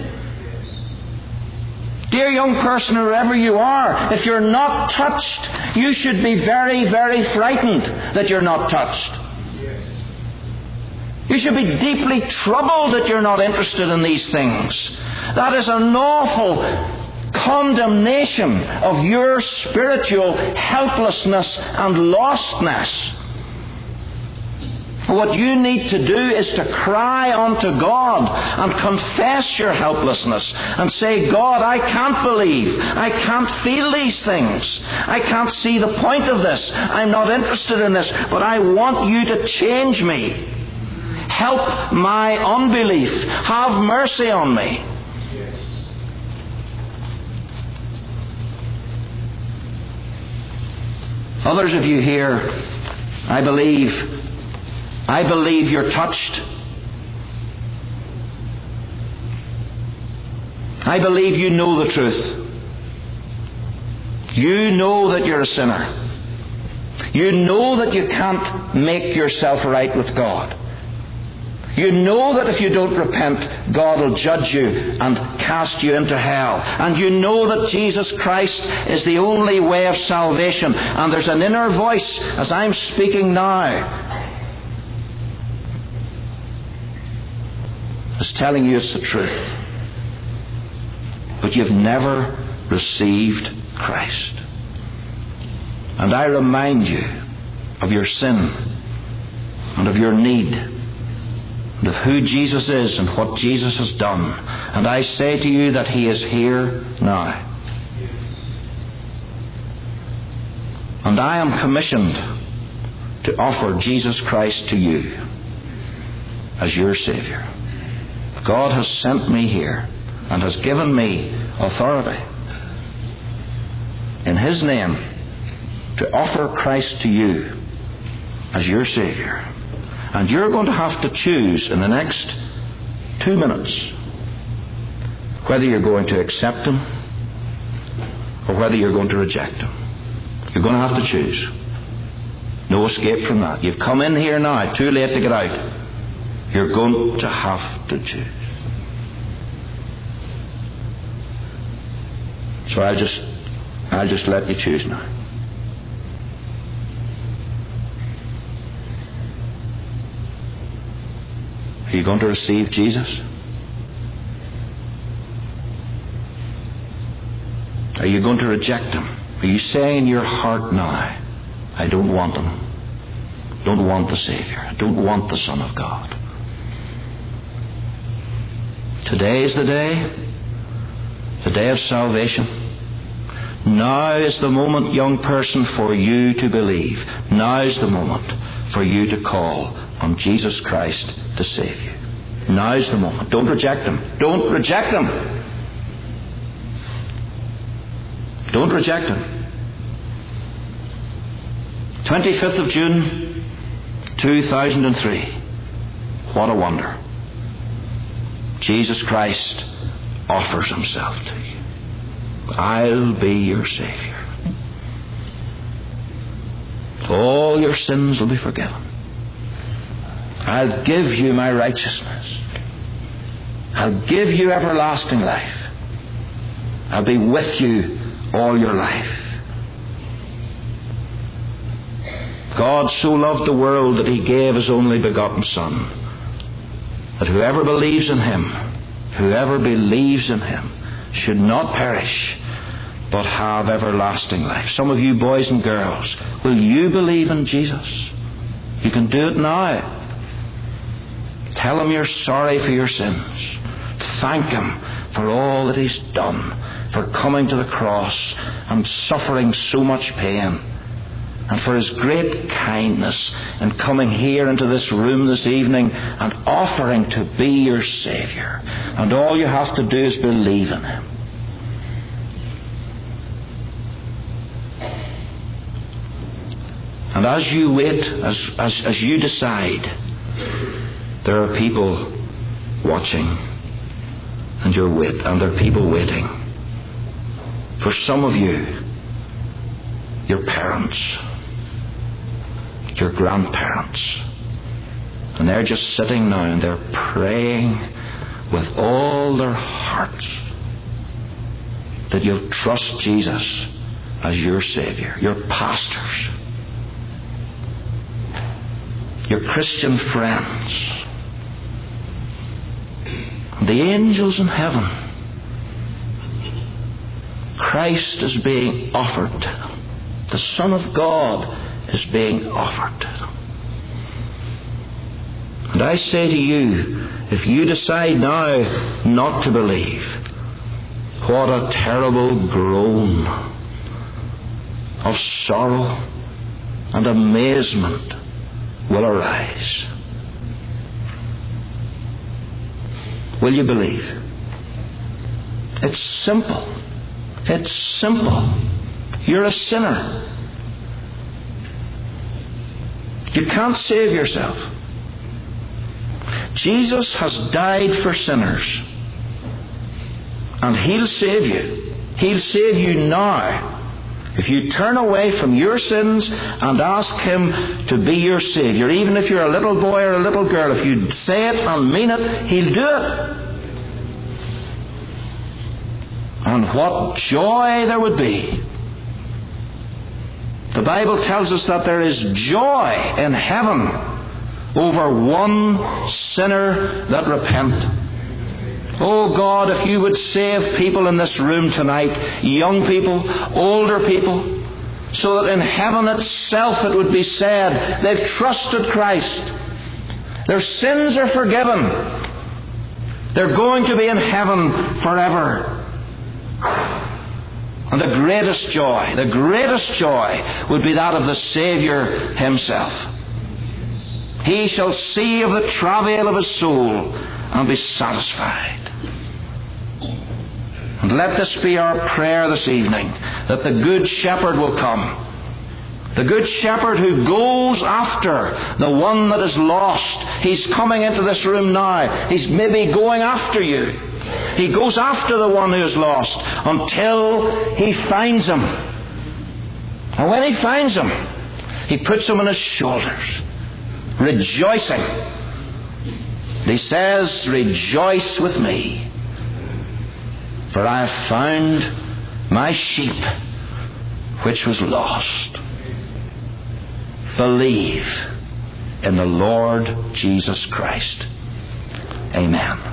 Dear young person, wherever you are, if you're not touched, you should be very, very frightened that you're not touched. You should be deeply troubled that you're not interested in these things. That is an awful condemnation of your spiritual helplessness and lostness. What you need to do is to cry unto God and confess your helplessness and say, God, I can't believe. I can't feel these things. I can't see the point of this. I'm not interested in this, but I want you to change me. Help my unbelief. Have mercy on me. Others of you here, I believe you're touched. I believe you know the truth. You know that you're a sinner. You know that you can't make yourself right with God. You know that if you don't repent, God will judge you and cast you into hell. And you know that Jesus Christ is the only way of salvation. And there's an inner voice, as I'm speaking now, is telling you it's the truth. But you've never received Christ. And I remind you of your sin and of your need and of who Jesus is and what Jesus has done. And I say to you that He is here now. And I am commissioned to offer Jesus Christ to you as your Saviour. God has sent me here and has given me authority in His name to offer Christ to you as your Saviour. And you're going to have to choose in the next 2 minutes whether you're going to accept Him or whether you're going to reject Him. You're going to have to choose. No escape from that. You've come in here now, too late to get out. You're going to have to choose. So I'll just let you choose now. Are you going to receive Jesus? Are you going to reject Him? Are you saying in your heart now, I don't want Him. Don't want the Saviour. I don't want the Son of God. Today is the day of salvation. Now is the moment, young person, for you to believe. Now is the moment for you to call on Jesus Christ to save you. Now is the moment. Don't reject Him. Don't reject Him. Don't reject Him. 25th of June, 2003. What a wonder. Jesus Christ offers Himself to you. I'll be your Saviour. All your sins will be forgiven. I'll give you my righteousness. I'll give you everlasting life. I'll be with you all your life. God so loved the world that He gave His only begotten Son, that whoever believes in Him should not perish, but have everlasting life. Some of you boys and girls, will you believe in Jesus? You can do it now. Tell Him you're sorry for your sins. Thank Him for all that He's done, for coming to the cross and suffering so much pain, and for His great kindness in coming here into this room this evening and offering to be your Saviour. And all you have to do is believe in Him. And as you wait, as you decide, there are people watching, and there are people waiting. For some of you, your parents, your grandparents, and they're just sitting now and they're praying with all their hearts that you'll trust Jesus as your Saviour. Your pastors, your Christian friends, the angels in heaven. Christ is being offered to them. The Son of God is being offered to them. And I say to you, if you decide now not to believe, what a terrible groan of sorrow and amazement will arise. Will you believe? It's simple. It's simple. You're a sinner. You can't save yourself. Jesus has died for sinners. And He'll save you. He'll save you now. If you turn away from your sins and ask Him to be your Saviour, even if you're a little boy or a little girl, if you say it and mean it, He'll do it. And what joy there would be. The Bible tells us that there is joy in heaven over one sinner that repent. Oh God, if you would save people in this room tonight, young people, older people, so that in heaven itself it would be said they've trusted Christ. Their sins are forgiven. They're going to be in heaven forever. And the greatest joy would be that of the Saviour Himself. He shall see of the travail of His soul and be satisfied. And let this be our prayer this evening, that the Good Shepherd will come. The Good Shepherd who goes after the one that is lost. He's coming into this room now. He's maybe going after you. He goes after the one who is lost until He finds him. And when He finds him, He puts him on His shoulders, rejoicing. He says, "Rejoice with me, for I have found my sheep which was lost." Believe in the Lord Jesus Christ. Amen.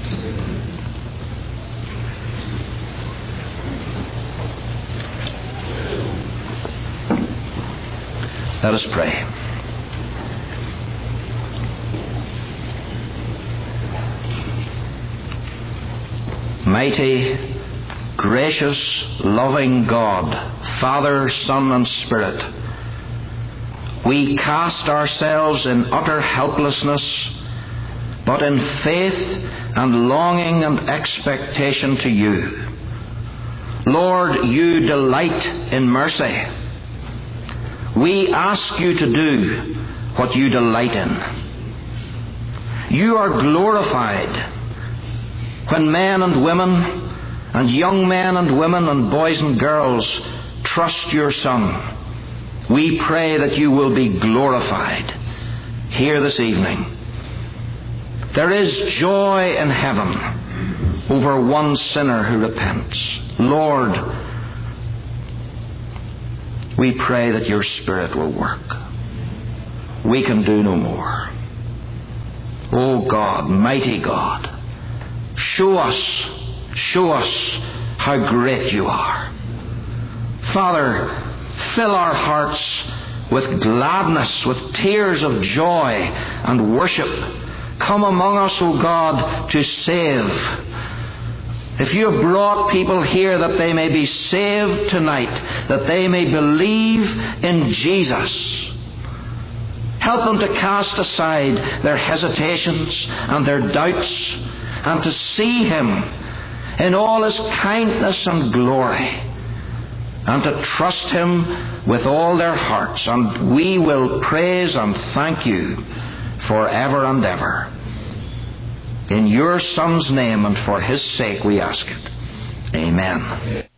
Let us pray. Mighty, gracious, loving God, Father, Son, and Spirit, we cast ourselves in utter helplessness, but in faith and longing and expectation to You. Lord, You delight in mercy. We ask You to do what You delight in. You are glorified when men and women and young men and women and boys and girls trust Your Son. We pray that You will be glorified here this evening. There is joy in heaven over one sinner who repents. Lord, we pray that Your Spirit will work. We can do no more. Oh God, mighty God, show us how great You are. Father, fill our hearts with gladness, with tears of joy and worship. Come among us, O God, to save. If you have brought people here that they may be saved tonight, that they may believe in Jesus, help them to cast aside their hesitations and their doubts and to see Him in all His kindness and glory, and to trust Him with all their hearts. And we will praise and thank You forever and ever. In Your Son's name and for His sake we ask it. Amen.